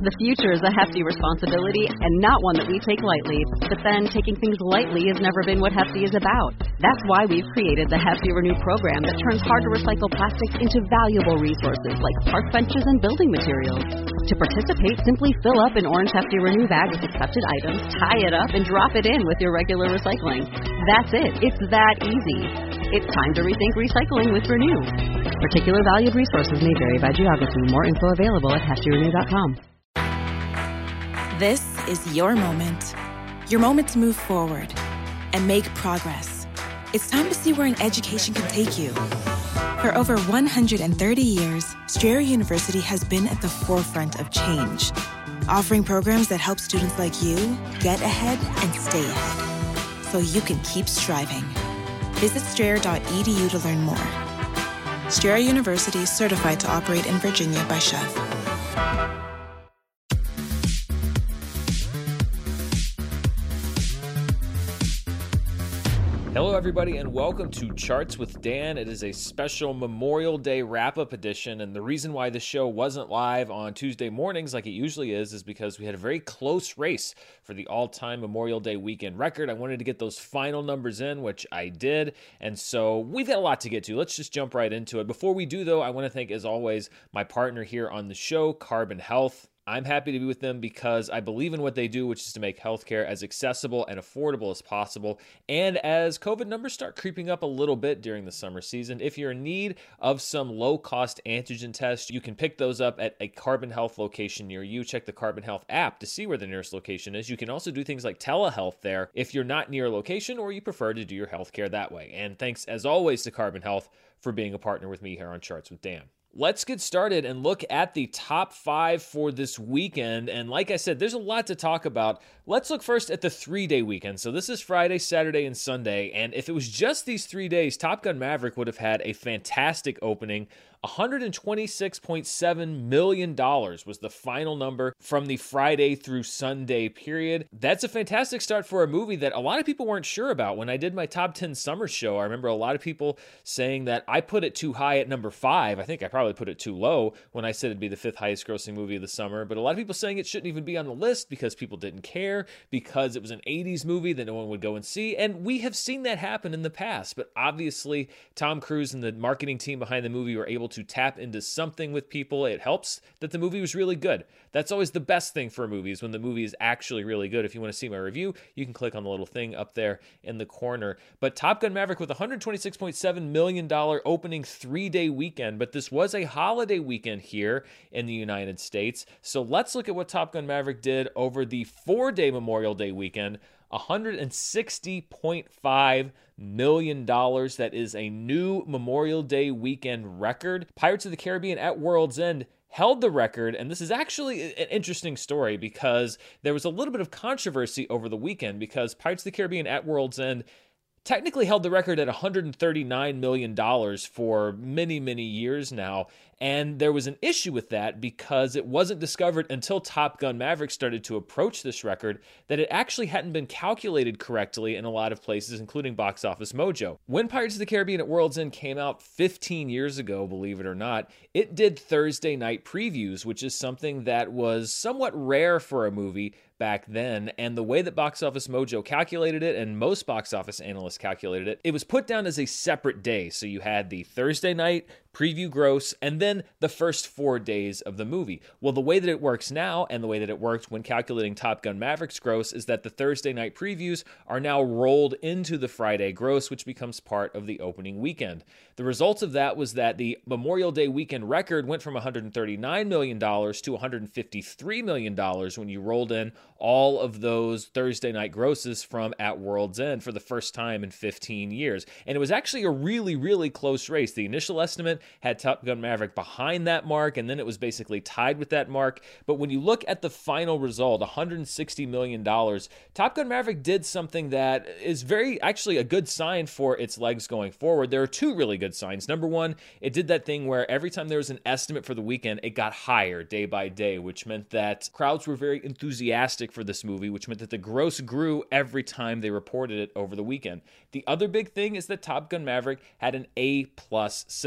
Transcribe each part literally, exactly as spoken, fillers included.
The future is a hefty responsibility and not one that we take lightly. But then, taking things lightly has never been what Hefty is about. That's why we've created the Hefty Renew program that turns hard-to-recycle plastics into valuable resources like park benches and building materials. To participate, simply fill up an orange Hefty Renew bag with accepted items, tie it up, and drop it in with your regular recycling. That's it. It's that easy. It's time to rethink recycling with Renew. Particular valued resources may vary by geography. More info available at hefty renew dot com. This is your moment. Your moment to move forward and make progress. It's time to see where an education can take you. For over one hundred thirty years, Strayer University has been at the forefront of change, offering programs that help students like you get ahead and stay ahead, so you can keep striving. Visit strayer dot e d u to learn more. Strayer University, certified to operate in Virginia by C H E V. Hello, everybody, and welcome to Charts with Dan. It is a special Memorial Day wrap-up edition, and the reason why the show wasn't live on Tuesday mornings like it usually is is because we had a very close race for the all-time Memorial Day weekend record. I wanted to get those final numbers in, which I did, and so we've got a lot to get to. Let's just jump right into it. Before we do, though, I want to thank, as always, my partner here on the show, Carbon Health. I'm happy to be with them because I believe in what they do, which is to make healthcare as accessible and affordable as possible. And as COVID numbers start creeping up a little bit during the summer season, if you're in need of some low-cost antigen tests, you can pick those up at a Carbon Health location near you. Check the Carbon Health app to see where the nearest location is. You can also do things like telehealth there if you're not near a location or you prefer to do your healthcare that way. And thanks, as always, to Carbon Health for being a partner with me here on Charts with Dan. Let's get started and look at the top five for this weekend. And like I said, there's a lot to talk about. Let's look first at the three-day weekend. So this is Friday, Saturday, and Sunday. And if it was just these three days, Top Gun Maverick would have had a fantastic opening. one hundred twenty-six point seven million dollars was the final number from the Friday through Sunday period. That's a fantastic start for a movie that a lot of people weren't sure about. When I did my top ten summer show, I remember a lot of people saying that I put it too high at number five. I think I probably put it too low when I said it'd be the fifth highest grossing movie of the summer. But a lot of people saying it shouldn't even be on the list because people didn't care, because it was an eighties movie that no one would go and see. And we have seen that happen in the past. But obviously, Tom Cruise and the marketing team behind the movie were able to tap into something with people. It helps that the movie was really good. That's always the best thing for movies, when the movie is actually really good. If you want to see my review, you can click on the little thing up there in the corner. But Top Gun Maverick with one hundred twenty-six point seven million dollars opening three-day weekend, but this was a holiday weekend here in the United States. So let's look at what Top Gun Maverick did over the four-day Memorial Day weekend. one hundred sixty point five million dollars. That is a new Memorial Day weekend record. Pirates of the Caribbean at World's End held the record, and this is actually an interesting story because there was a little bit of controversy over the weekend because Pirates of the Caribbean at World's End technically held the record at one hundred thirty-nine million dollars for many, many years now. And there was an issue with that because it wasn't discovered until Top Gun Maverick started to approach this record that it actually hadn't been calculated correctly in a lot of places, including Box Office Mojo. When Pirates of the Caribbean at World's End came out fifteen years ago, believe it or not, it did Thursday night previews, which is something that was somewhat rare for a movie back then. And the way that Box Office Mojo calculated it, and most box office analysts calculated it, it was put down as a separate day. So you had the Thursday night preview gross, and then the first four days of the movie. Well, the way that it works now, and the way that it worked when calculating Top Gun Maverick's gross, is that the Thursday night previews are now rolled into the Friday gross, which becomes part of the opening weekend. The result of that was that the Memorial Day weekend record went from one hundred thirty-nine million dollars to one hundred fifty-three million dollars when you rolled in all of those Thursday night grosses from At World's End for the first time in fifteen years. And it was actually a really, really close race. The initial estimate had Top Gun Maverick behind that mark, and then it was basically tied with that mark. But when you look at the final result, one hundred sixty million dollars, Top Gun Maverick did something that is very, actually a good sign for its legs going forward. There are two really good signs. Number one, it did that thing where every time there was an estimate for the weekend, it got higher day by day, which meant that crowds were very enthusiastic for this movie, which meant that the gross grew every time they reported it over the weekend. The other big thing is that Top Gun Maverick had an A plus cinema score.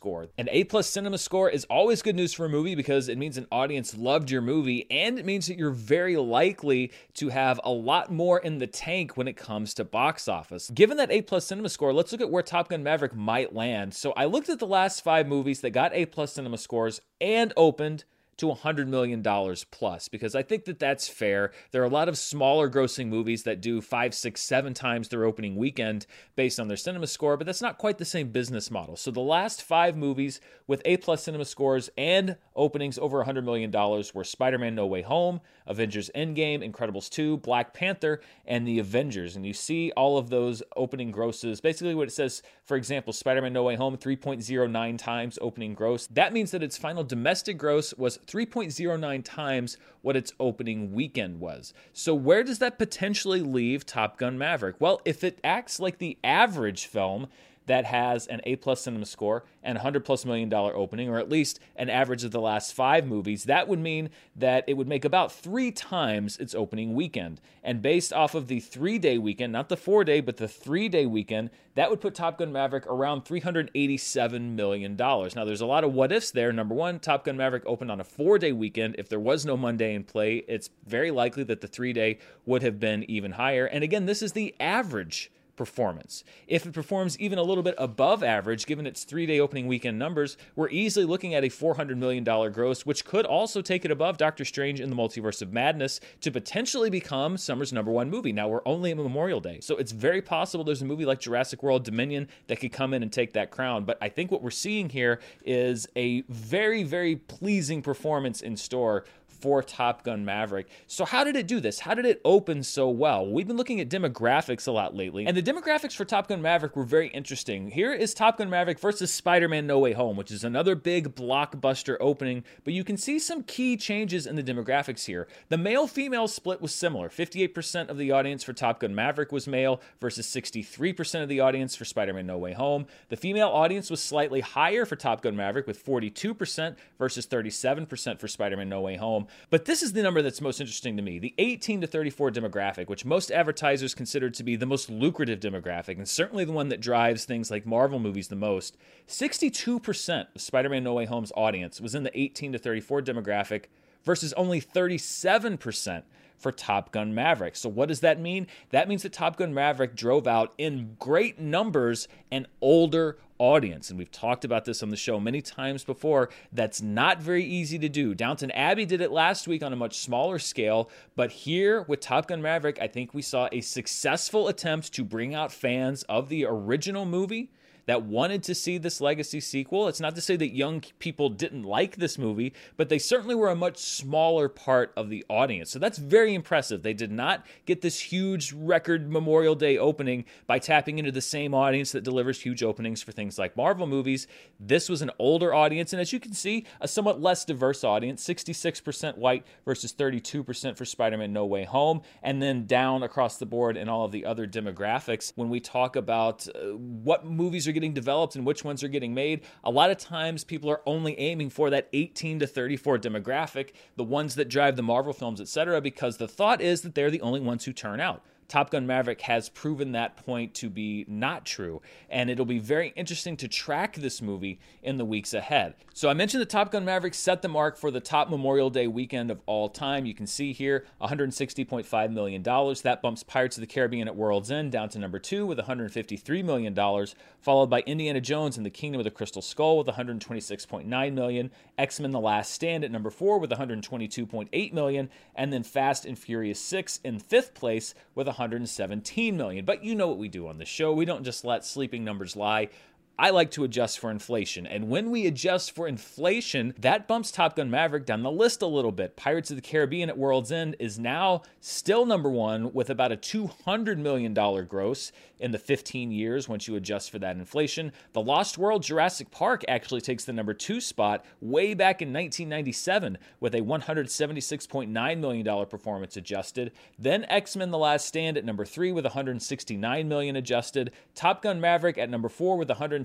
Score. An A-plus Cinema Score is always good news for a movie because it means an audience loved your movie, and it means that you're very likely to have a lot more in the tank when it comes to box office. Given that A-plus Cinema Score, let's look at where Top Gun Maverick might land. So I looked at the last five movies that got A-plus Cinema Scores and opened to one hundred million dollars plus, because I think that that's fair. There are a lot of smaller grossing movies that do five, six, seven times their opening weekend based on their cinema score, but that's not quite the same business model. So the last five movies with A-plus cinema scores and openings over one hundred million dollars were Spider-Man No Way Home, Avengers Endgame, Incredibles two, Black Panther, and The Avengers. And you see all of those opening grosses. Basically what it says, for example, Spider-Man No Way Home, three point oh nine times opening gross. That means that its final domestic gross was three point oh nine times what its opening weekend was. So where does that potentially leave Top Gun Maverick? Well, if it acts like the average film that has an A-plus cinema score and one hundred plus million dollar opening, or at least an average of the last five movies, that would mean that it would make about three times its opening weekend. And based off of the three-day weekend, not the four-day, but the three-day weekend, that would put Top Gun Maverick around three hundred eighty-seven million dollars. Now, there's a lot of what-ifs there. Number one, Top Gun Maverick opened on a four-day weekend. If there was no Monday in play, it's very likely that the three-day would have been even higher. And again, this is the average performance. If it performs even a little bit above average, given its three-day opening weekend numbers, we're easily looking at a four hundred million dollars gross, which could also take it above Doctor Strange in the Multiverse of Madness to potentially become summer's number one movie. Now, we're only at Memorial Day, so it's very possible there's a movie like Jurassic World Dominion that could come in and take that crown. But I think what we're seeing here is a very, very pleasing performance in store for Top Gun Maverick. So how did it do this? How did it open so well? We've been looking at demographics a lot lately, and the demographics for Top Gun Maverick were very interesting. Here is Top Gun Maverick versus Spider-Man No Way Home, which is another big blockbuster opening, but you can see some key changes in the demographics here. The male-female split was similar. fifty-eight percent of the audience for Top Gun Maverick was male versus sixty-three percent of the audience for Spider-Man No Way Home. The female audience was slightly higher for Top Gun Maverick with forty-two percent versus thirty-seven percent for Spider-Man No Way Home. But this is the number that's most interesting to me, the eighteen to thirty-four demographic, which most advertisers consider to be the most lucrative demographic, and certainly the one that drives things like Marvel movies the most. sixty-two percent of Spider-Man No Way Home's audience was in the eighteen to thirty-four demographic versus only thirty-seven percent for Top Gun Maverick. So what does that mean? That means that Top Gun Maverick drove out in great numbers an older audience. And we've talked about this on the show many times before. That's not very easy to do. Downton Abbey did it last week on a much smaller scale, but here with Top Gun Maverick, I think we saw a successful attempt to bring out fans of the original movie that wanted to see this legacy sequel. It's not to say that young people didn't like this movie, but they certainly were a much smaller part of the audience. So that's very impressive. They did not get this huge record Memorial Day opening by tapping into the same audience that delivers huge openings for things like Marvel movies. This was an older audience, and as you can see, a somewhat less diverse audience, sixty-six percent white versus thirty-two percent for Spider-Man No Way Home, and then down across the board in all of the other demographics. When we talk about uh, what movies are getting developed and which ones are getting made, a lot of times people are only aiming for that eighteen to thirty-four demographic, the ones that drive the Marvel films, et cetera, because the thought is that they're the only ones who turn out. Top Gun Maverick has proven that point to be not true, and it'll be very interesting to track this movie in the weeks ahead. So I mentioned that Top Gun Maverick set the mark for the top Memorial Day weekend of all time. You can see here one hundred sixty point five million dollars. That bumps Pirates of the Caribbean at World's End down to number two with one hundred fifty-three million dollars, followed by Indiana Jones and the Kingdom of the Crystal Skull with one hundred twenty-six point nine million dollars, X-Men The Last Stand at number four with one hundred twenty-two point eight million dollars, and then Fast and Furious six in fifth place with one hundred seventeen million dollars. But you know what we do on the show. We don't just let sleeping numbers lie. I like to adjust for inflation. And when we adjust for inflation, that bumps Top Gun Maverick down the list a little bit. Pirates of the Caribbean at World's End is now still number one with about a two hundred million dollars gross in the fifteen years once you adjust for that inflation. The Lost World Jurassic Park actually takes the number two spot way back in nineteen ninety-seven with a one hundred seventy-six point nine million dollars performance adjusted. Then X-Men The Last Stand at number three with one hundred sixty-nine million dollars adjusted. Top Gun Maverick at number four with one hundred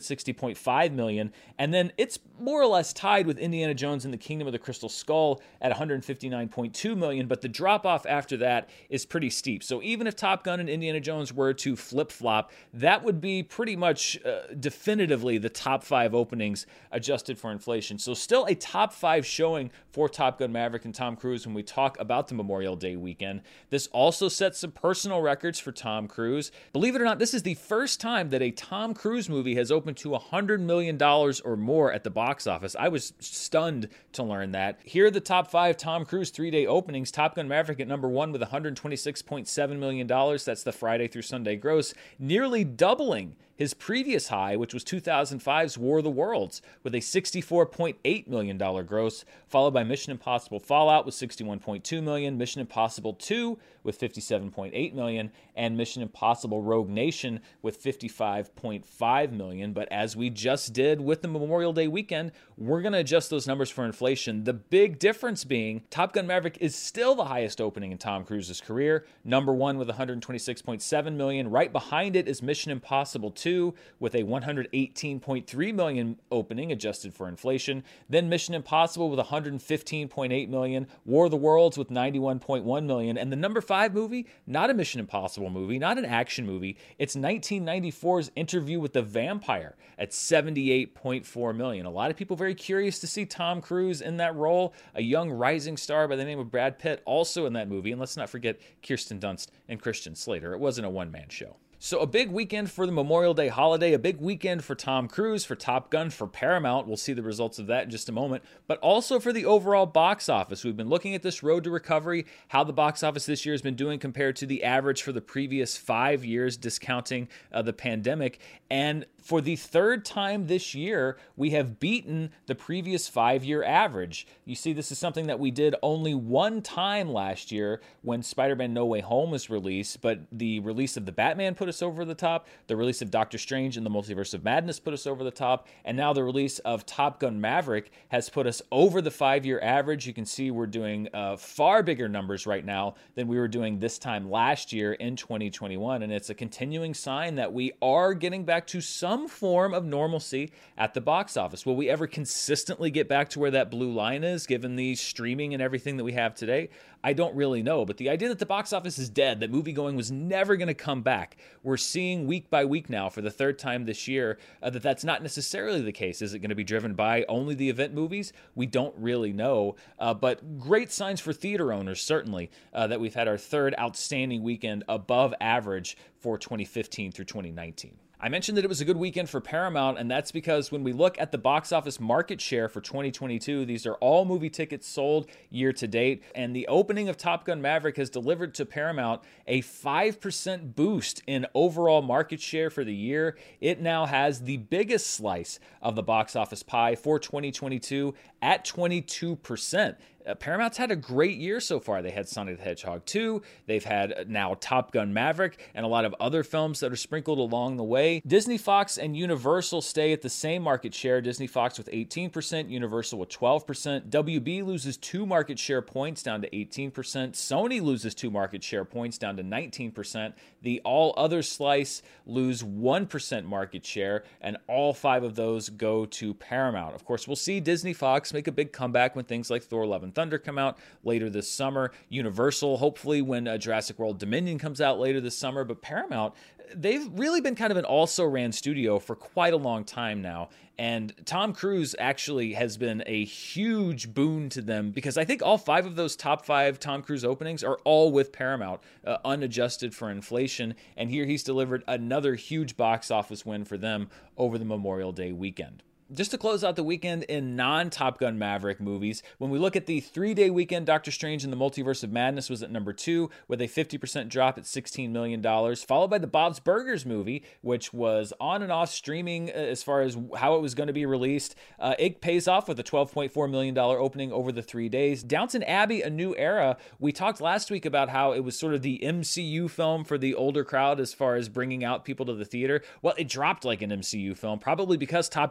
sixty point five million dollars. And then it's more or less tied with Indiana Jones and the Kingdom of the Crystal Skull at one hundred fifty-nine point two million dollars, but the drop-off after that is pretty steep. So even if Top Gun and Indiana Jones were to flip-flop, that would be pretty much uh, definitively the top five openings adjusted for inflation. So still a top five showing for Top Gun Maverick and Tom Cruise when we talk about the Memorial Day weekend. This also sets some personal records for Tom Cruise. Believe it or not, this is the first time that a Tom Cruise movie has opened to one hundred million dollars or more at the box office. I was stunned to learn that. Here are the top five Tom Cruise three-day openings. Top Gun Maverick at number one with one hundred twenty-six point seven million dollars. That's the Friday through Sunday gross, nearly doubling his previous high, which was two thousand five's War of the Worlds, with a sixty-four point eight million dollars gross, followed by Mission Impossible Fallout with sixty-one point two million dollars, Mission Impossible two with fifty-seven point eight million dollars, and Mission Impossible Rogue Nation with fifty-five point five million dollars. But as we just did with the Memorial Day weekend, we're going to adjust those numbers for inflation. The big difference being Top Gun Maverick is still the highest opening in Tom Cruise's career, number one with one hundred twenty-six point seven million dollars. Right behind it is Mission Impossible two with a one hundred eighteen point three million dollars opening adjusted for inflation. Then Mission Impossible with one hundred fifteen point eight million dollars, War of the Worlds with ninety-one point one million dollars, and the number five movie, not a Mission Impossible movie, not an action movie, it's nineteen ninety-four's Interview with the Vampire at seventy-eight point four million dollars. A lot of people very curious to see Tom Cruise in that role, a young rising star by the name of Brad Pitt also in that movie, and let's not forget Kirsten Dunst and Christian Slater. It wasn't a one-man show. So a big weekend for the Memorial Day holiday, a big weekend for Tom Cruise, for Top Gun, for Paramount. We'll see the results of that in just a moment, but also for the overall box office. We've been looking at this road to recovery, how the box office this year has been doing compared to the average for the previous five years, discounting uh, the pandemic. And for the third time this year, we have beaten the previous five-year average. You see, this is something that we did only one time last year when Spider-Man No Way Home was released, but the release of The Batman put us over the top, the release of Doctor Strange in the Multiverse of Madness put us over the top, and now the release of Top Gun Maverick has put us over the five-year average. You can see we're doing uh, far bigger numbers right now than we were doing this time last year in twenty twenty-one, and it's a continuing sign that we are getting back to some Some form of normalcy at the box office. Will we ever consistently get back to where that blue line is, given the streaming and everything that we have today? I don't really know, but the idea that the box office is dead, that moviegoing was never going to come back, we're seeing week by week now for the third time this year uh, that that's not necessarily the case. Is it going to be driven by only the event movies? We don't really know, uh, but great signs for theater owners, certainly, uh, that we've had our third outstanding weekend above average for twenty fifteen through twenty nineteen. I mentioned that it was a good weekend for Paramount, and that's because when we look at the box office market share for twenty twenty-two, these are all movie tickets sold year to date, and the opening of Top Gun Maverick has delivered to Paramount a five percent boost in overall market share for the year. It now has the biggest slice of the box office pie for twenty twenty-two at twenty-two percent. Uh, Paramount's had a great year so far. They had Sonic the Hedgehog two, they've had now Top Gun Maverick, and a lot of other films that are sprinkled along the way. Disney, Fox, and Universal stay at the same market share. Disney, Fox with eighteen percent, Universal with twelve percent. W B loses two market share points down to eighteen percent. Sony loses two market share points down to nineteen percent. The all other slice lose one percent market share, and all five of those go to Paramount. Of course, we'll see Disney, Fox make a big comeback when things like Thor Love and Thunder come out later this summer. Universal, hopefully, when uh, Jurassic World Dominion comes out later this summer. But Paramount, they've really been kind of an also-ran studio for quite a long time now. And Tom Cruise actually has been a huge boon to them because I think all five of those top five Tom Cruise openings are all with Paramount, uh, unadjusted for inflation. And here he's delivered another huge box office win for them over the Memorial Day weekend. Just to close out the weekend in non-Top Gun Maverick movies, when we look at the three-day weekend, Doctor Strange in the Multiverse of Madness was at number two with a fifty percent drop at sixteen million dollars, followed by the Bob's Burgers movie, which was on and off streaming as far as how it was going to be released. Uh, it pays off with a twelve point four million dollars opening over the three days. Downton Abbey, A New Era, we talked last week about how it was sort of the M C U film for the older crowd as far as bringing out people to the theater. Well, it dropped like an M C U film, probably because Top Gun Maverick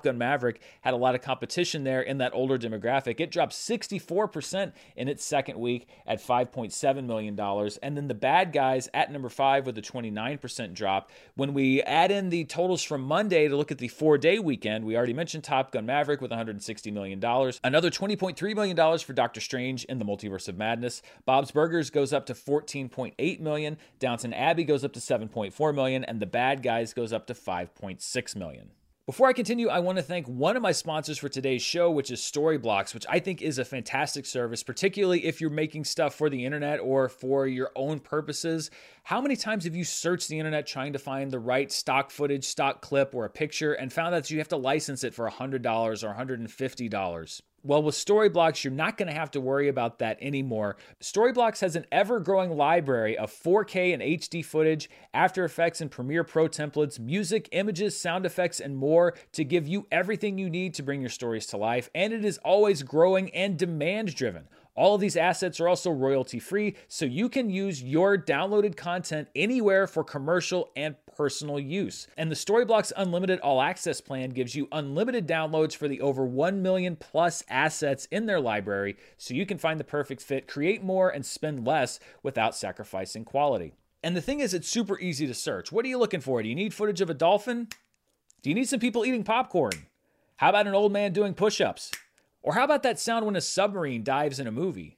Maverick had a lot of competition there in that older demographic. It dropped sixty-four percent in its second week at five point seven million dollars. And then The Bad Guys at number five with a twenty-nine percent drop. When we add in the totals from Monday to look at the four-day weekend, we already mentioned Top Gun Maverick with one hundred sixty million dollars. Another twenty point three million dollars for Doctor Strange in the Multiverse of Madness. Bob's Burgers goes up to fourteen point eight million dollars. Downton Abbey goes up to seven point four million dollars. And The Bad Guys goes up to five point six million dollars. Before I continue, I want to thank one of my sponsors for today's show, which is Storyblocks, which I think is a fantastic service, particularly if you're making stuff for the internet or for your own purposes. How many times have you searched the internet trying to find the right stock footage, stock clip, or a picture and found out that you have to license it for one hundred dollars or one hundred fifty dollars? Well, with Storyblocks, you're not going to have to worry about that anymore. Storyblocks has an ever-growing library of four K and H D footage, After Effects and Premiere Pro templates, music, images, sound effects, and more to give you everything you need to bring your stories to life. And it is always growing and demand-driven. All of these assets are also royalty-free, so you can use your downloaded content anywhere for commercial and personal use. And the Storyblocks Unlimited All Access plan gives you unlimited downloads for the over one million plus assets in their library, so you can find the perfect fit, create more, and spend less without sacrificing quality. And the thing is, it's super easy to search. What are you looking for? Do you need footage of a dolphin? Do you need some people eating popcorn? How about an old man doing push-ups? Or how about that sound when a submarine dives in a movie?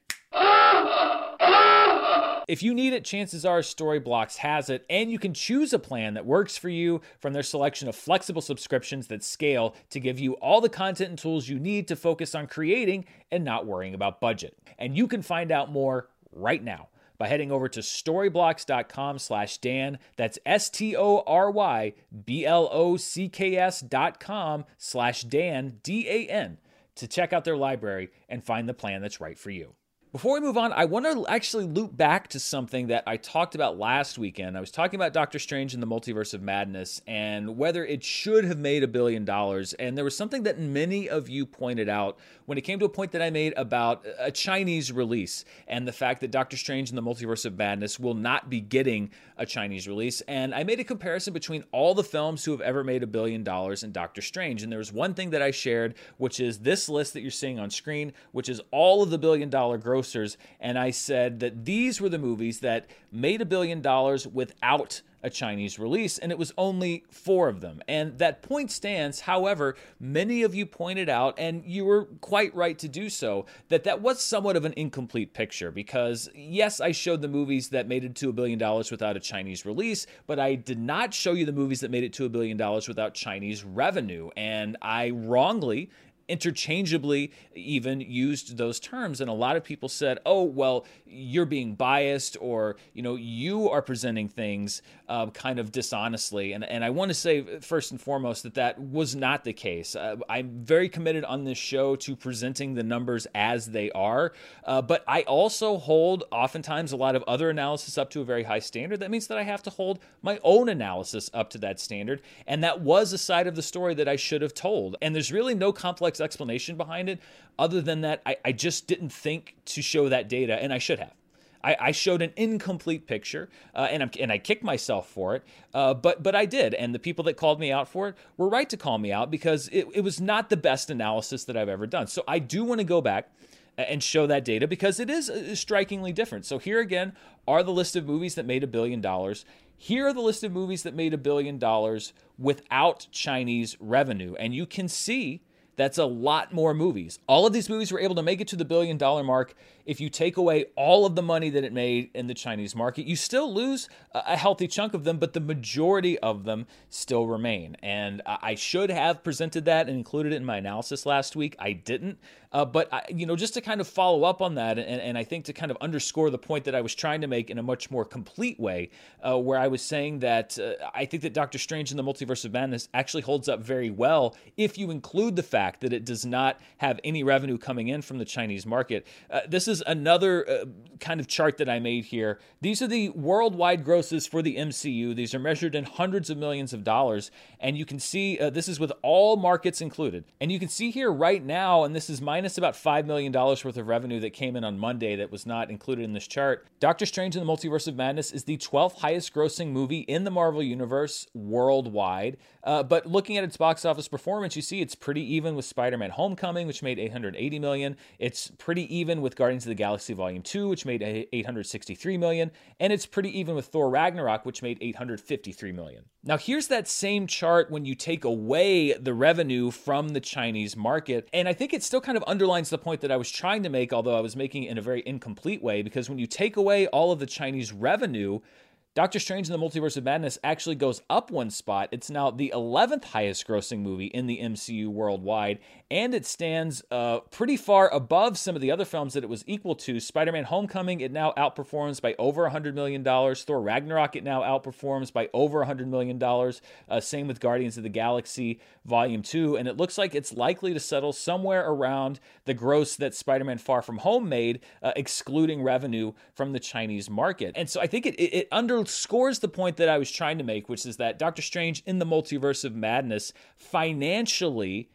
If you need it, chances are Storyblocks has it, and you can choose a plan that works for you from their selection of flexible subscriptions that scale to give you all the content and tools you need to focus on creating and not worrying about budget. And you can find out more right now by heading over to storyblocks.com slash Dan. That's S-T-O-R-Y-B-L-O-C-K-S dot com slash Dan, D A N, to check out their library and find the plan that's right for you. Before we move on, I want to actually loop back to something that I talked about last weekend. I was talking about Doctor Strange and the Multiverse of Madness and whether it should have made a billion dollars. And there was something that many of you pointed out when it came to a point that I made about a Chinese release and the fact that Doctor Strange and the Multiverse of Madness will not be getting a Chinese release. And I made a comparison between all the films who have ever made a billion dollars and Doctor Strange. And there was one thing that I shared, which is this list that you're seeing on screen, which is all of the billion dollar gross. And I said that these were the movies that made a billion dollars without a Chinese release, and it was only four of them. And that point stands. However, many of you pointed out, and you were quite right to do so, that that was somewhat of an incomplete picture because, yes, I showed the movies that made it to a billion dollars without a Chinese release, but I did not show you the movies that made it to a billion dollars without Chinese revenue. And I wrongly interchangeably even used those terms. And a lot of people said, oh, well, you're being biased, or, you know, you are presenting things uh, kind of dishonestly. And, and I want to say first and foremost that that was not the case. Uh, I'm very committed on this show to presenting the numbers as they are. Uh, but I also hold oftentimes a lot of other analysis up to a very high standard. That means that I have to hold my own analysis up to that standard. And that was a side of the story that I should have told. And there's really no complex explanation behind it other than that I, I just didn't think to show that data, and I should have. I, I showed an incomplete picture, uh, and, I'm, and I kicked myself for it, uh, but but I did, and the people that called me out for it were right to call me out because it, it was not the best analysis that I've ever done. So I do want to go back and show that data because it is strikingly different. So here again are the list of movies that made a billion dollars. Here are the list of movies that made a billion dollars without Chinese revenue, and you can see that's a lot more movies. All of these movies were able to make it to the billion dollar mark. If you take away all of the money that it made in the Chinese market, you still lose a healthy chunk of them, but the majority of them still remain. And I should have presented that and included it in my analysis last week. I didn't. Uh, but, I, you know, just to kind of follow up on that, and, and I think to kind of underscore the point that I was trying to make in a much more complete way, uh, where I was saying that uh, I think that Doctor Strange in the Multiverse of Madness actually holds up very well if you include the fact that it does not have any revenue coming in from the Chinese market. Uh, this is another uh, kind of chart that I made here. These are the worldwide grosses for the M C U. These are measured in hundreds of millions of dollars, and you can see uh, this is with all markets included. And you can see here right now, and this is minus minus about five million dollars worth of revenue that came in on Monday that was not included in this chart. Doctor Strange in the Multiverse of Madness is the twelfth highest grossing movie in the Marvel Universe worldwide. Uh, but looking at its box office performance, you see it's pretty even with Spider-Man Homecoming, which made eight hundred eighty million dollars. It's pretty even with Guardians of the Galaxy Volume two, which made eight hundred sixty-three million dollars. And it's pretty even with Thor Ragnarok, which made eight hundred fifty-three million dollars. Now, here's that same chart when you take away the revenue from the Chinese market. And I think it still kind of underlines the point that I was trying to make, although I was making it in a very incomplete way, because when you take away all of the Chinese revenue, Doctor Strange in the Multiverse of Madness actually goes up one spot. It's now the eleventh highest grossing movie in the M C U worldwide, and it stands uh, pretty far above some of the other films that it was equal to. Spider-Man Homecoming, it now outperforms by over one hundred million dollars. Thor Ragnarok, it now outperforms by over one hundred million dollars. Uh, same with Guardians of the Galaxy Volume two, and it looks like it's likely to settle somewhere around the gross that Spider-Man Far From Home made, uh, excluding revenue from the Chinese market. And so I think it, it, it under scores the point that I was trying to make, which is that Doctor Strange in the Multiverse of Madness financially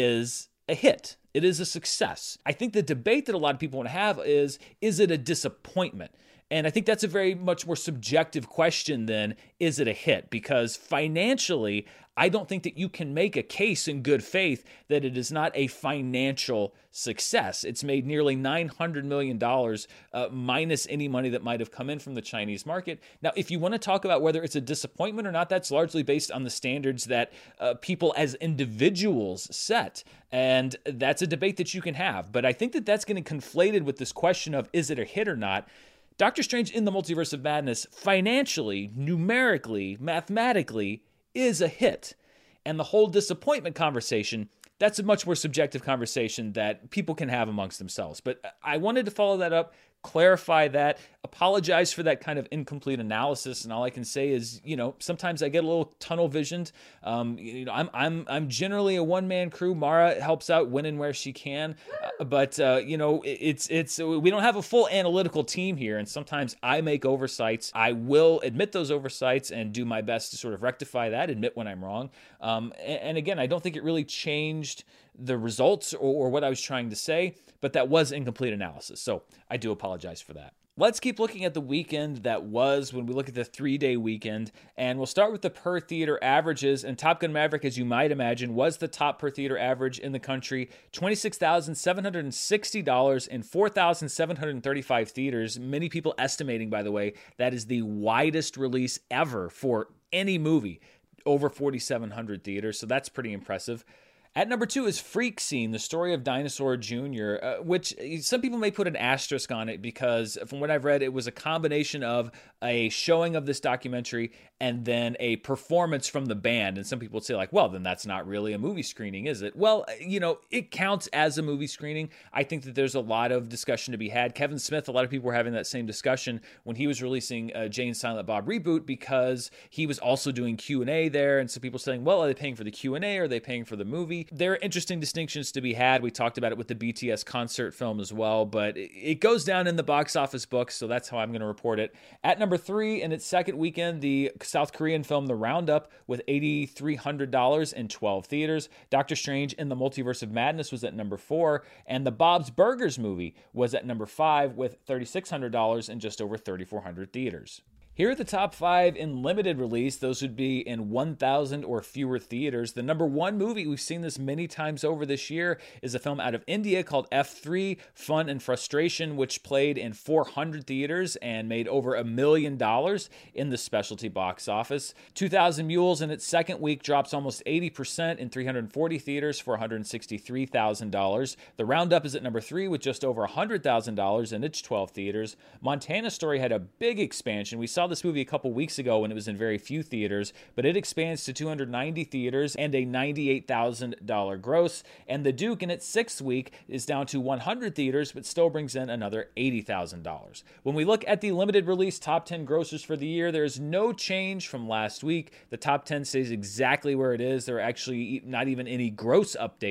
is a hit. It is a success. I think the debate that a lot of people want to have is, is it a disappointment? And I think that's a very much more subjective question than, is it a hit? Because financially, I don't think that you can make a case in good faith that it is not a financial success. It's made nearly nine hundred million dollars uh, minus any money that might have come in from the Chinese market. Now, if you want to talk about whether it's a disappointment or not, that's largely based on the standards that uh, people as individuals set. And that's a debate that you can have. But I think that that's getting conflated with this question of, is it a hit or not? Doctor Strange in the Multiverse of Madness financially, numerically, mathematically is a hit. And the whole disappointment conversation, that's a much more subjective conversation that people can have amongst themselves. But I wanted to follow that up, clarify that, apologize for that kind of incomplete analysis. And all I can say is, you know, sometimes I get a little tunnel visioned. Um, you know, I'm I'm I'm generally a one man crew. Mara helps out when and where she can, uh, but uh, you know, it's it's we don't have a full analytical team here, and sometimes I make oversights. I will admit those oversights and do my best to sort of rectify that, admit when I'm wrong. Um, and, and again, I don't think it really changed the results or, or what I was trying to say, but that was incomplete analysis. So I do apologize for that. Let's keep looking at the weekend that was when we look at the three-day weekend, and we'll start with the per-theater averages. And Top Gun Maverick, as you might imagine, was the top per-theater average in the country, twenty-six thousand seven hundred sixty dollars in four thousand seven hundred thirty-five theaters. Many people estimating, by the way, that is the widest release ever for any movie, over forty-seven hundred theaters, so that's pretty impressive. At number two is Freak Scene, the story of Dinosaur Junior, uh, which some people may put an asterisk on it because from what I've read, it was a combination of a showing of this documentary and then a performance from the band. And some people would say like, well, then that's not really a movie screening, is it? Well, you know, it counts as a movie screening. I think that there's a lot of discussion to be had. Kevin Smith, a lot of people were having that same discussion when he was releasing uh, Jay and Silent Bob Reboot because he was also doing Q and A there. And so people saying, well, are they paying for the Q and A or are they paying for the movie? There are interesting distinctions to be had. We talked about it with the B T S concert film as well, but it goes down in the box office books, so that's how I'm going to report it. At number three, in its second weekend, the South Korean film The Roundup with eight thousand three hundred dollars in twelve theaters. Doctor Strange in the Multiverse of Madness was at number four, and the Bob's Burgers movie was at number five with three thousand six hundred dollars in just over three thousand four hundred theaters. Here are the top five in limited release. Those would be in one thousand or fewer theaters. The number one movie, we've seen this many times over this year, is a film out of India called F three, Fun and Frustration, which played in four hundred theaters and made over a million dollars in the specialty box office. two thousand Mules in its second week drops almost eighty percent in three hundred forty theaters for one hundred sixty-three thousand dollars. The Roundup is at number three with just over one hundred thousand dollars in its twelve theaters. Montana Story had a big expansion. We saw this movie a couple weeks ago when it was in very few theaters, but it expands to two hundred ninety theaters and a ninety-eight thousand dollars gross. And The Duke in its sixth week is down to one hundred theaters, but still brings in another eighty thousand dollars. When we look at the limited release top ten grossers for the year, there is no change from last week. The top ten stays exactly where it is. There are actually not even any gross updates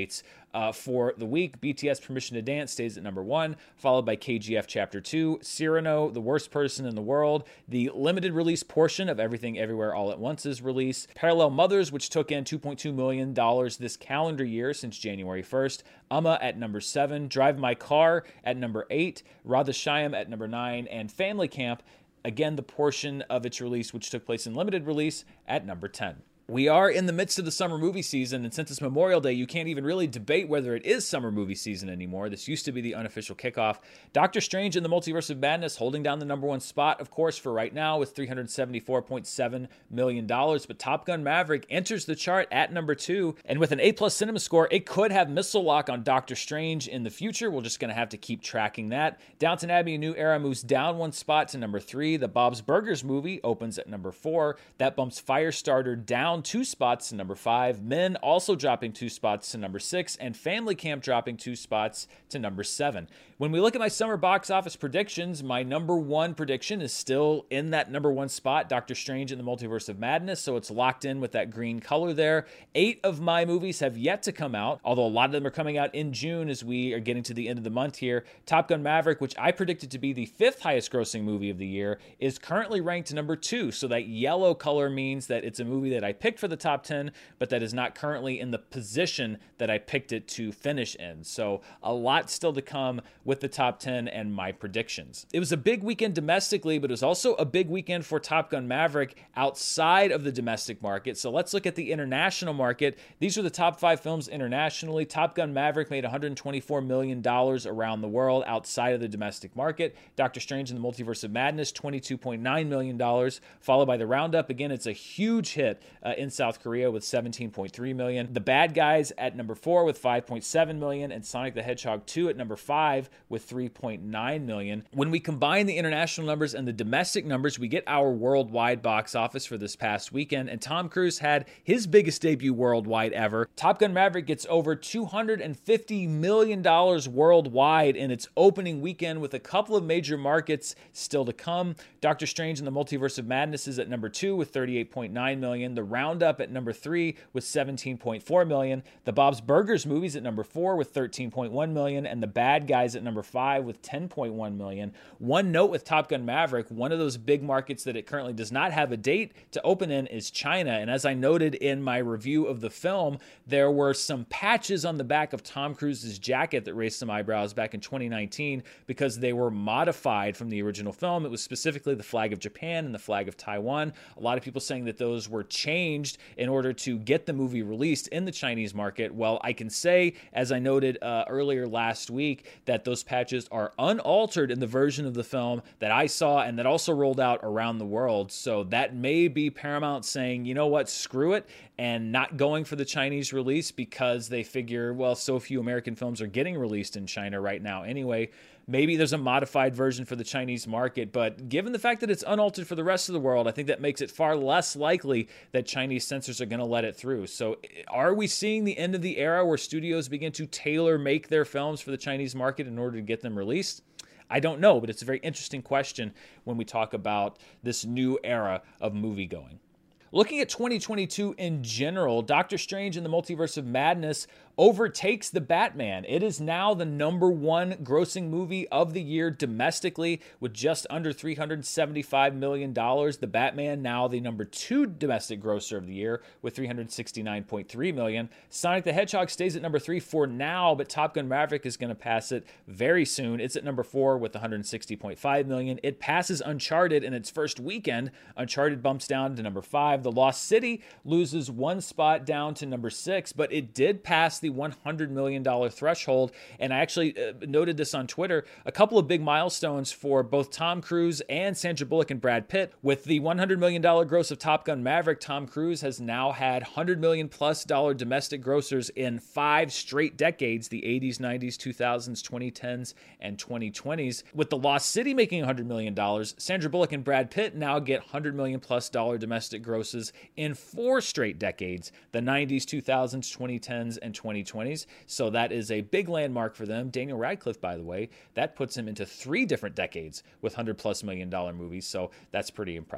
Uh, for the week, B T S Permission to Dance stays at number one, followed by K G F Chapter two, Cyrano, The Worst Person in the World, the limited release portion of Everything Everywhere All at Once's release, Parallel Mothers, which took in two point two million dollars this calendar year since January first, Amma at number seven, Drive My Car at number eight, Radha Shyam at number nine, and Family Camp, again the portion of its release which took place in limited release, at number ten. We are in the midst of the summer movie season, and since it's Memorial Day, you can't even really debate whether it is summer movie season anymore. This used to be the unofficial kickoff. Doctor Strange in the Multiverse of Madness holding down the number one spot, of course, for right now with three hundred seventy-four point seven million dollars, but Top Gun Maverick enters the chart at number two, and with an A-plus cinema score, it could have missile lock on Doctor Strange in the future. We're just going to have to keep tracking that. Downton Abbey: A New Era moves down one spot to number three. The Bob's Burgers movie opens at number four. That bumps Firestarter down two spots to number five, Men also dropping two spots to number six, and Family Camp dropping two spots to number seven. When we look at my summer box office predictions, my number one prediction is still in that number one spot, Doctor Strange in the Multiverse of Madness, so it's locked in with that green color there. Eight of my movies have yet to come out, although a lot of them are coming out in June as we are getting to the end of the month here. Top Gun Maverick, which I predicted to be the fifth highest grossing movie of the year, is currently ranked number two, so that yellow color means that it's a movie that I picked for the top ten, but that is not currently in the position that I picked it to finish in. So a lot still to come with the top ten and my predictions. It was a big weekend domestically, but it was also a big weekend for Top Gun Maverick outside of the domestic market. So let's look at the international market. These are the top five films internationally. Top Gun Maverick made one hundred twenty-four million dollars around the world outside of the domestic market. Doctor Strange in the Multiverse of Madness, twenty-two point nine million dollars, followed by The Roundup. Again, it's a huge hit uh, in South Korea with seventeen point three million dollars. The Bad Guys at number four with five point seven million dollars, and Sonic the Hedgehog two at number five with three point nine million dollars. When we combine the international numbers and the domestic numbers, we get our worldwide box office for this past weekend, and Tom Cruise had his biggest debut worldwide ever. Top Gun Maverick gets over two hundred fifty million dollars worldwide in its opening weekend, with a couple of major markets still to come. Doctor Strange in the Multiverse of Madness is at number two with thirty-eight point nine million dollars. The Roundup at number three with seventeen point four million dollars. The Bob's Burgers movies at number four with thirteen point one million dollars, and The Bad Guys at number five with ten point one million dollars. One note with Top Gun Maverick, one of those big markets that it currently does not have a date to open in is China, and as I noted in my review of the film, there were some patches on the back of Tom Cruise's jacket that raised some eyebrows back in twenty nineteen because they were modified from the original film. It was specifically the flag of Japan and the flag of Taiwan. A lot of people saying that those were changed in order to get the movie released in the Chinese market. Well, I can say, as I noted uh, earlier last week, that those patches are unaltered in the version of the film that I saw and that also rolled out around the world. So that may be Paramount saying, you know what, screw it, and not going for the Chinese release because they figure, well, so few American films are getting released in China right now anyway. Maybe there's a modified version for the Chinese market, but given the fact that it's unaltered for the rest of the world, I think that makes it far less likely that Chinese censors are going to let it through. So are we seeing the end of the era where studios begin to tailor make their films for the Chinese market in order to get them released? I don't know, but it's a very interesting question when we talk about this new era of movie going. Looking at twenty twenty-two in general, Doctor Strange in the Multiverse of Madness overtakes The Batman. It is now the number one grossing movie of the year domestically with just under three hundred seventy-five million dollars. The Batman now the number two domestic grosser of the year with three hundred sixty-nine point three million dollars. Sonic the Hedgehog stays at number three for now, but Top Gun Maverick is going to pass it very soon. It's at number four with one hundred sixty point five million dollars. It passes Uncharted in its first weekend. Uncharted bumps down to number five. The Lost City loses one spot down to number six, but it did pass the one hundred million dollars threshold. And I actually uh, noted this on Twitter, a couple of big milestones for both Tom Cruise and Sandra Bullock and Brad Pitt. With the one hundred million dollars gross of Top Gun Maverick, Tom Cruise has now had one hundred million plus dollar domestic grossers in five straight decades, the eighties, nineties, two thousands, twenty tens, and twenty twenties. With The Lost City making one hundred million dollars, Sandra Bullock and Brad Pitt now get one hundred million plus dollar domestic grosses in four straight decades, the nineties, two thousands, twenty tens, and twenty twenties. So that is a big landmark for them. Daniel Radcliffe, by the way, that puts him into three different decades with one hundred plus million dollar movies. So that's pretty impressive.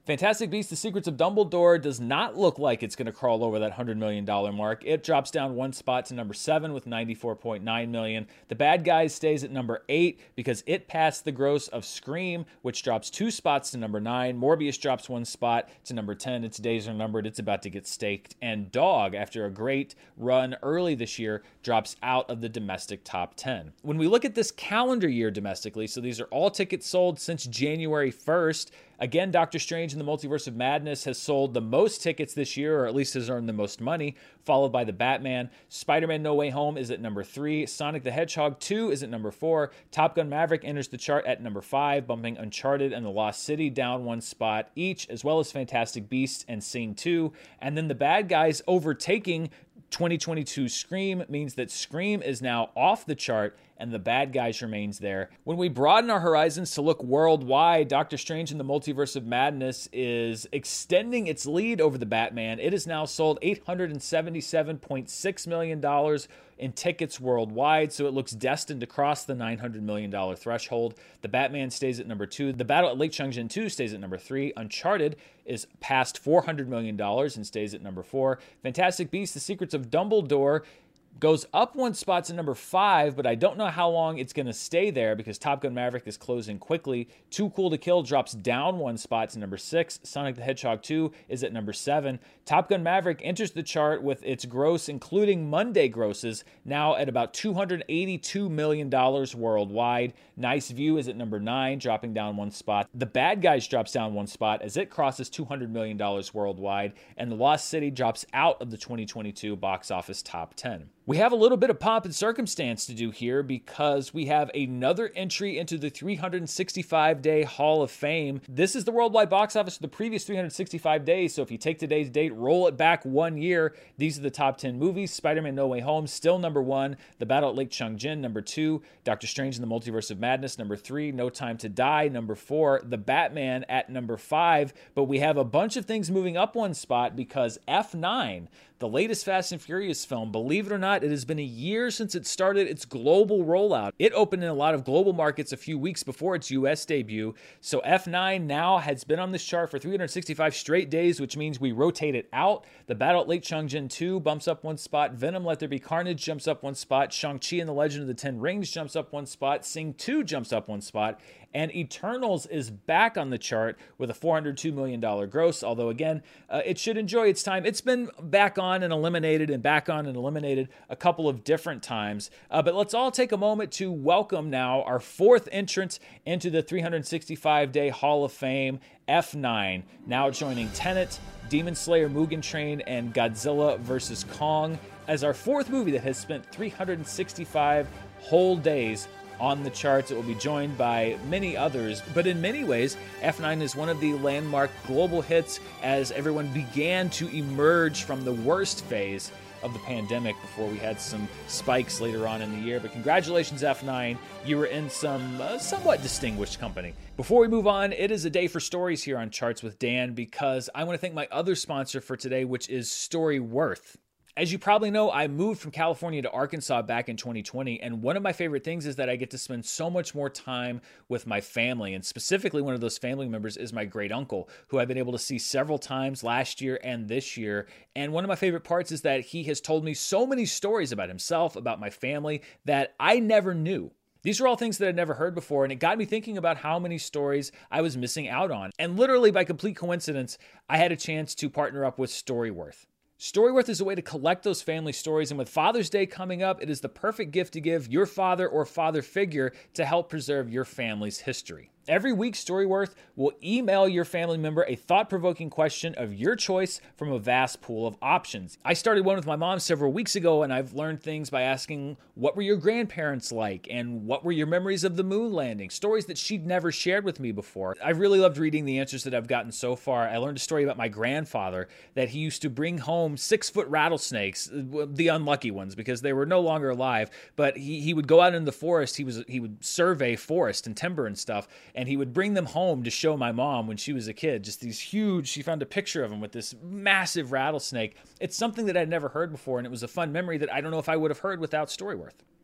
Fantastic Beasts: The Secrets of Dumbledore does not look like it's going to crawl over that one hundred million dollars mark. It drops down one spot to number seven with ninety-four point nine million dollars. The Bad Guys stays at number eight because it passed the gross of Scream, which drops two spots to number nine. Morbius drops one spot to number ten. Its days are numbered. It's about to get staked. And Dog, after a great run early this year, drops out of the domestic top ten. When we look at this calendar year domestically, so these are all tickets sold since January first, again, Doctor Strange in the Multiverse of Madness has sold the most tickets this year, or at least has earned the most money, followed by The Batman. Spider-Man No Way Home is at number three. Sonic the Hedgehog two is at number four. Top Gun Maverick enters the chart at number five, bumping Uncharted and The Lost City down one spot each, as well as Fantastic Beasts and Sing two. And then The Bad Guys overtaking twenty twenty-two Scream means that Scream is now off the chart and The Bad Guys remains there. When we broaden our horizons to look worldwide, Doctor Strange in the Multiverse of Madness is extending its lead over The Batman. It has now sold eight hundred seventy-seven point six million dollars in tickets worldwide, so it looks destined to cross the nine hundred million dollars threshold. The Batman stays at number two. The Battle at Lake Changjin two stays at number three. Uncharted is past four hundred million dollars and stays at number four. Fantastic Beasts: The Secrets of Dumbledore goes up one spot to number five, but I don't know how long it's going to stay there because Top Gun Maverick is closing quickly. Too Cool to Kill drops down one spot to number six. Sonic the Hedgehog two is at number seven. Top Gun Maverick enters the chart with its gross, including Monday grosses, now at about two hundred eighty-two million dollars worldwide. Nice View is at number nine, dropping down one spot. The Bad Guys drops down one spot as it crosses two hundred million dollars worldwide, and The Lost City drops out of the twenty twenty-two box office top ten. We have a little bit of pomp and circumstance to do here because we have another entry into the three hundred sixty-five day Hall of Fame. This is the worldwide box office for the previous three hundred sixty-five days, so if you take today's date, roll it back one year, these are the top ten movies. Spider-Man No Way Home, still number one. The Battle at Lake Changjin, number two. Doctor Strange in the Multiverse of Madness, number three. No Time to Die, number four. The Batman at number five, but we have a bunch of things moving up one spot because F nine, the latest Fast and Furious film, believe it or not, it has been a year since it started its global rollout. It opened in a lot of global markets a few weeks before its U S debut. So F nine now has been on this chart for three hundred sixty-five straight days, which means we rotate it out. The Battle at Lake Changjin two bumps up one spot. Venom: Let There Be Carnage jumps up one spot. Shang-Chi and the Legend of the Ten Rings jumps up one spot. Sing two jumps up one spot. And Eternals is back on the chart with a four hundred two million dollars gross, although again, uh, it should enjoy its time. It's been back on and eliminated and back on and eliminated a couple of different times. Uh, but let's all take a moment to welcome now our fourth entrant into the three hundred sixty-five day Hall of Fame, F nine, now joining Tenet, Demon Slayer Mugen Train, and Godzilla versus Kong as our fourth movie that has spent three hundred sixty-five whole days on the charts. It will be joined by many others, but in many ways, F nine is one of the landmark global hits as everyone began to emerge from the worst phase of the pandemic before we had some spikes later on in the year. But congratulations, F nine. You were in some uh, somewhat distinguished company. Before we move on, it is a day for stories here on Charts with Dan because I want to thank my other sponsor for today, which is Storyworth. As you probably know, I moved from California to Arkansas back in twenty twenty, and one of my favorite things is that I get to spend so much more time with my family, and specifically one of those family members is my great uncle, who I've been able to see several times last year and this year. And one of my favorite parts is that he has told me so many stories about himself, about my family, that I never knew. These are all things that I'd never heard before, and it got me thinking about how many stories I was missing out on. And literally by complete coincidence, I had a chance to partner up with Storyworth. Storyworth is a way to collect those family stories, and with Father's Day coming up, it is the perfect gift to give your father or father figure to help preserve your family's history. Every week, Storyworth will email your family member a thought-provoking question of your choice from a vast pool of options. I started one with my mom several weeks ago, and I've learned things by asking, what were your grandparents like? And what were your memories of the moon landing? Stories that she'd never shared with me before. I've really loved reading the answers that I've gotten so far. I learned a story about my grandfather, that he used to bring home six-foot rattlesnakes, the unlucky ones, because they were no longer alive, but he, he would go out in the forest, he was he would survey forest and timber and stuff, and he would bring them home to show my mom when she was a kid. Just these huge, she found a picture of him with this massive rattlesnake. It's something that I'd never heard before, and it was a fun memory that I don't know if I would have heard without Storyworth.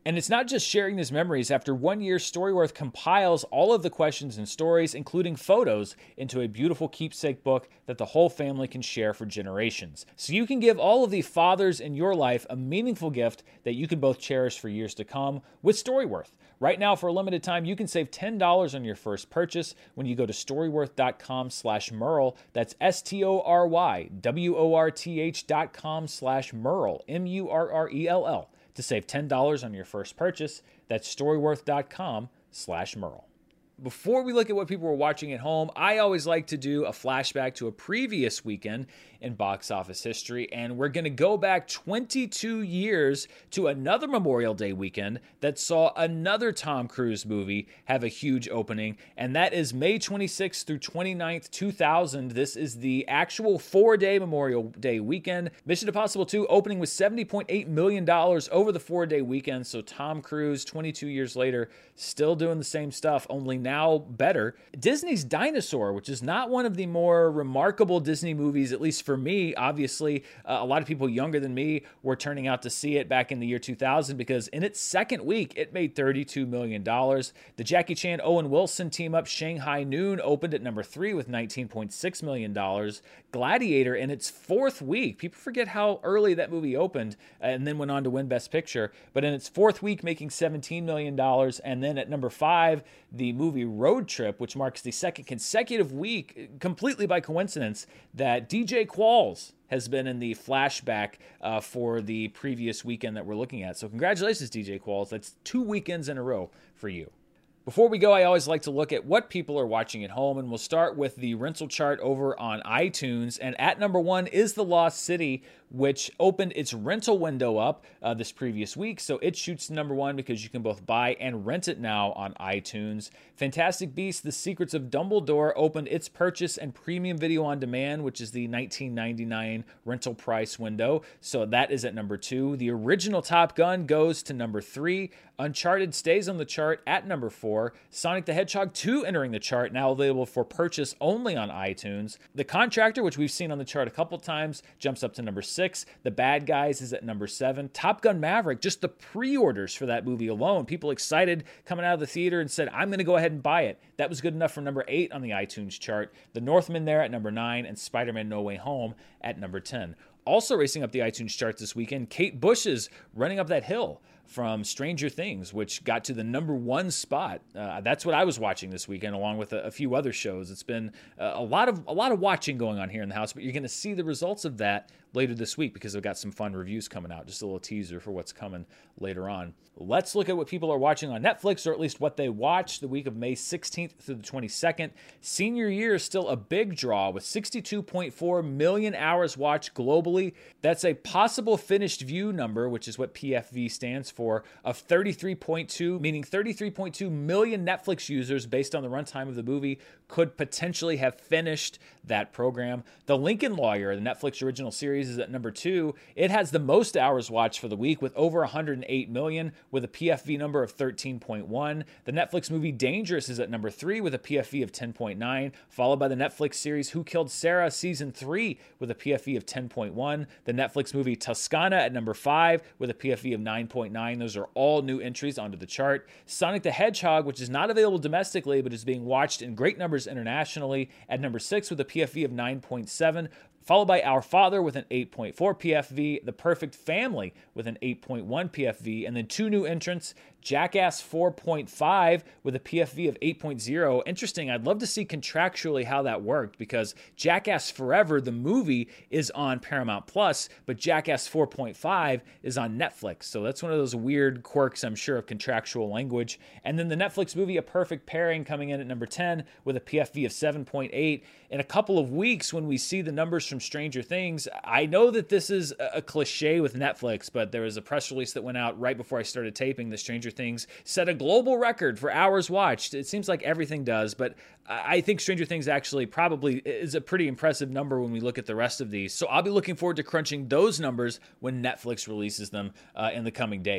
And it's not just sharing these memories. After one year, Storyworth compiles all of the questions and stories, including photos, into a beautiful keepsake book that the whole family can share for generations. So you can give all of the fathers in your life a meaningful gift that you can both cherish for years to come with Storyworth. Right now, for a limited time, you can save ten dollars on your first purchase when you go to storyworth.com slash Merle. That's S-T-O-R-Y, W-O-R-T-H dot com slash Merle, M U R R E L L, to save ten dollars on your first purchase. That's storyworth.com slash Merle. Before we look at what people were watching at home, I always like to do a flashback to a previous weekend in box office history, and we're going to go back twenty-two years to another Memorial Day weekend that saw another Tom Cruise movie have a huge opening, and that is May twenty-sixth through twenty-ninth, two thousand. This is the actual four-day Memorial Day weekend. Mission Impossible two opening with seventy point eight million dollars over the four-day weekend, so Tom Cruise, twenty-two years later, still doing the same stuff, only now better. Disney's Dinosaur, which is not one of the more remarkable Disney movies, at least for me. Obviously, uh, a lot of people younger than me were turning out to see it back in the year two thousand because in its second week, it made thirty-two million dollars. The Jackie Chan Owen Wilson team up Shanghai Noon opened at number three with nineteen point six million dollars. Gladiator in its fourth week, people forget how early that movie opened and then went on to win Best Picture, but in its fourth week making seventeen million dollars. And then at number five, the movie Road Trip, which marks the second consecutive week, completely by coincidence, that D J Qualls has been in the flashback uh, for the previous weekend that we're looking at. So congratulations, D J Qualls. That's two weekends in a row for you. Before we go, I always like to look at what people are watching at home, and we'll start with the rental chart over on iTunes. And at number one is The Lost City, which opened its rental window up uh, this previous week. So it shoots to number one because you can both buy and rent it now on iTunes. Fantastic Beasts: The Secrets of Dumbledore opened its purchase and premium video on demand, which is the nineteen ninety-nine rental price window. So that is at number two. The original Top Gun goes to number three. Uncharted stays on the chart at number four. Sonic the Hedgehog two entering the chart, now available for purchase only on iTunes. The Contractor, which we've seen on the chart a couple times, jumps up to number six. The Bad Guys is at number seven. Top Gun Maverick, just the pre-orders for that movie alone, people excited coming out of the theater and said, I'm going to go ahead and buy it. That was good enough for number eight on the iTunes chart. The Northman there at number nine, and Spider-Man No Way Home at number ten. Also racing up the iTunes chart this weekend, Kate Bush's Running Up That Hill from Stranger Things, which got to the number one spot. Uh, that's what I was watching this weekend, along with a, a few other shows. It's been uh, a lot of a lot of watching going on here in the house, but you're going to see the results of that later this week because I've got some fun reviews coming out. Just a little teaser for what's coming later on. Let's look at what people are watching on Netflix, or at least what they watched the week of May sixteenth through the twenty-second. Senior year is still a big draw with sixty-two point four million hours watched globally. That's a possible finished view number, which is what P F V stands for, of thirty-three point two, meaning thirty-three point two million Netflix users based on the runtime of the movie could potentially have finished that program. The Lincoln Lawyer, the Netflix original series, is at number two. It has the most hours watched for the week with over one hundred eight million, with a P F V number of thirteen point one. The Netflix movie Dangerous is at number three with a P F V of ten point nine, followed by the Netflix series Who Killed Sarah Season three with a P F V of ten point one. The Netflix movie Toscana at number five with a P F V of nine point nine. Those are all new entries onto the chart. Sonic the Hedgehog, which is not available domestically but is being watched in great numbers internationally, at number six with a P F V of nine point seven. Followed by Our Father with an eight point four P F V, The Perfect Family with an eight point one P F V, and then two new entrants, Jackass four point five with a P F V of eight point oh. Interesting, I'd love to see contractually how that worked, because Jackass Forever, the movie, is on Paramount Plus, but Jackass four point five is on Netflix. So that's one of those weird quirks, I'm sure, of contractual language. And then the Netflix movie A Perfect Pairing coming in at number ten with a P F V of seven point eight. In a couple of weeks, when we see the numbers from Stranger Things, I know that this is a cliche with Netflix, but there was a press release that went out right before I started taping that Stranger Things set a global record for hours watched. It seems like everything does, but I think Stranger Things actually probably is a pretty impressive number when we look at the rest of these. So I'll be looking forward to crunching those numbers when Netflix releases them uh, in the coming days.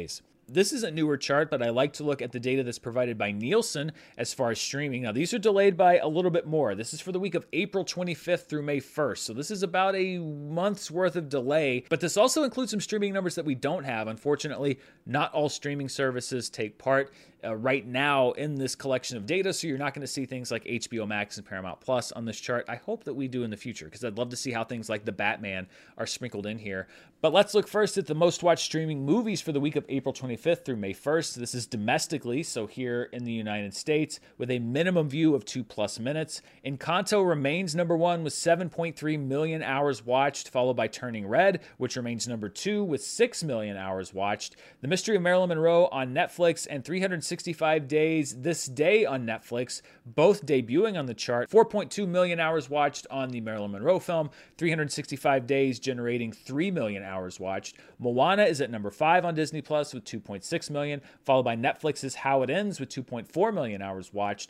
This is a newer chart, but I like to look at the data that's provided by Nielsen as far as streaming. Now, these are delayed by a little bit more. This is for the week of April twenty-fifth through May first. So this is about a month's worth of delay, but this also includes some streaming numbers that we don't have. Unfortunately, not all streaming services take part uh, right now in this collection of data, so you're not going to see things like H B O Max and Paramount Plus on this chart. I hope that we do in the future, because I'd love to see how things like The Batman are sprinkled in here. But let's look first at the most watched streaming movies for the week of April twenty-fifth through May first. This is domestically, so here in the United States, with a minimum view of two plus minutes. Encanto remains number one with seven point three million hours watched, followed by Turning Red, which remains number two with six million hours watched. The Mystery of Marilyn Monroe on Netflix and three hundred sixty-five Days This Day on Netflix, both debuting on the chart. four point two million hours watched on the Marilyn Monroe film, three hundred sixty-five days generating three million hours watched. Moana is at number five on Disney Plus with two point six million, followed by Netflix's How It Ends with two point four million hours watched.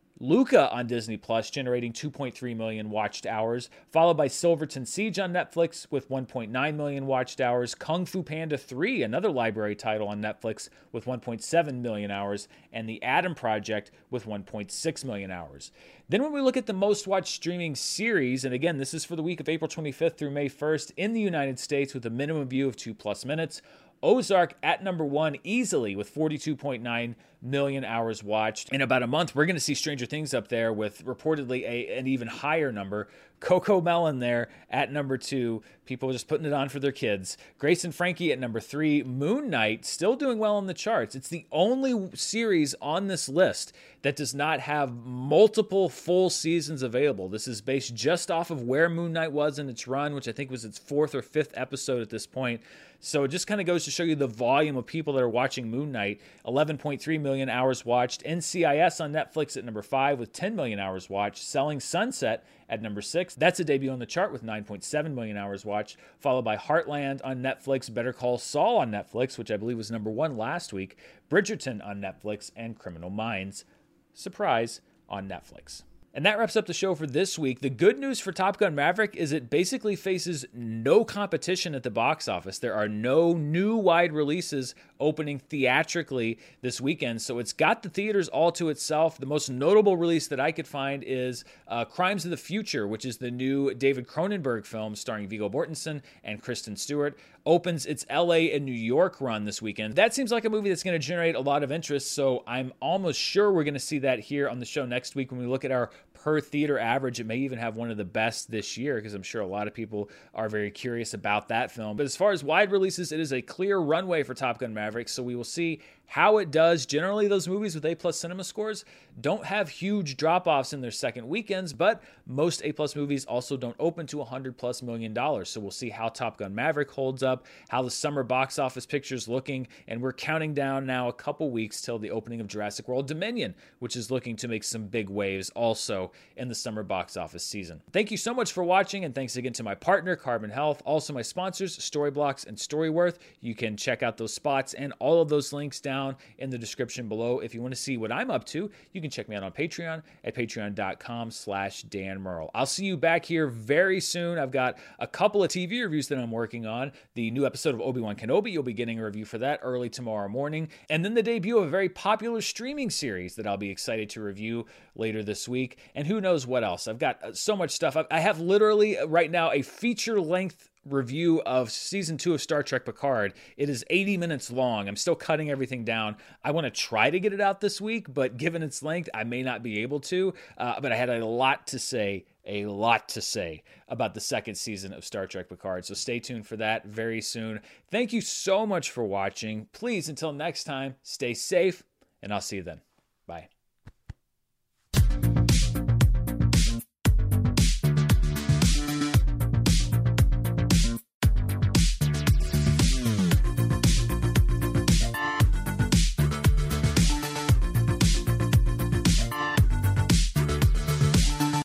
Luca on Disney Plus generating two point three million watched hours, followed by Silverton Siege on Netflix with one point nine million watched hours, Kung Fu Panda three, another library title on Netflix with one point seven million hours, and The Adam Project with one point six million hours. Then when we look at the most watched streaming series, and again, this is for the week of April twenty-fifth through May first in the United States with a minimum view of two plus minutes, Ozark at number one easily with forty-two point nine million hours watched. In about a month, we're going to see Stranger Things up there with reportedly a, an even higher number. Coco Melon there at number two. People just putting it on for their kids. Grace and Frankie at number three. Moon Knight still doing well on the charts. It's the only series on this list that does not have multiple full seasons available. This is based just off of where Moon Knight was in its run, which I think was its fourth or fifth episode at this point. So it just kind of goes to show you the volume of people that are watching Moon Knight. eleven point three million hours watched. N C I S on Netflix at number five with ten million hours watched. Selling Sunset at number six. That's a debut on the chart with nine point seven million hours watched, followed by Heartland on Netflix, Better Call Saul on Netflix, which I believe was number one last week, Bridgerton on Netflix, and Criminal Minds, surprise, on Netflix. And that wraps up the show for this week. The good news for Top Gun Maverick is it basically faces no competition at the box office. There are no new wide releases opening theatrically this weekend, so it's got the theaters all to itself. The most notable release that I could find is uh, Crimes of the Future, which is the new David Cronenberg film starring Viggo Mortensen and Kristen Stewart. Opens its L A and New York run this weekend. That seems like a movie that's going to generate a lot of interest, so I'm almost sure we're going to see that here on the show next week when we look at our per theater average. It may even have one of the best this year, because I'm sure a lot of people are very curious about that film. But as far as wide releases, it is a clear runway for Top Gun Maverick, so we will see how it does. Generally, those movies with A-plus cinema scores don't have huge drop-offs in their second weekends, but most A-plus movies also don't open to one hundred plus million dollars. So we'll see how Top Gun Maverick holds up, how the summer box office picture's looking, and we're counting down now a couple weeks till the opening of Jurassic World Dominion, which is looking to make some big waves also in the summer box office season. Thank you so much for watching, and thanks again to my partner, Carbon Health, also my sponsors, Storyblocks and Storyworth. You can check out those spots and all of those links down in the description below. If you want to see what I'm up to, you can check me out on Patreon at patreon.com slash Dan Murrell. I'll see you back here very soon. I've got a couple of T V reviews that I'm working on. The new episode of Obi-Wan Kenobi, you'll be getting a review for that early tomorrow morning. And then the debut of a very popular streaming series that I'll be excited to review later this week. And who knows what else. I've got so much stuff. I have literally right now a feature-length review of season two of Star Trek Picard. It is eighty minutes long. I'm still cutting everything down. I want to try to get it out this week, but given its length, I may not be able to. Uh, but I had a lot to say, a lot to say about the second season of Star Trek Picard. So stay tuned for that very soon. Thank you so much for watching. Please, until next time, stay safe, and I'll see you then. Bye.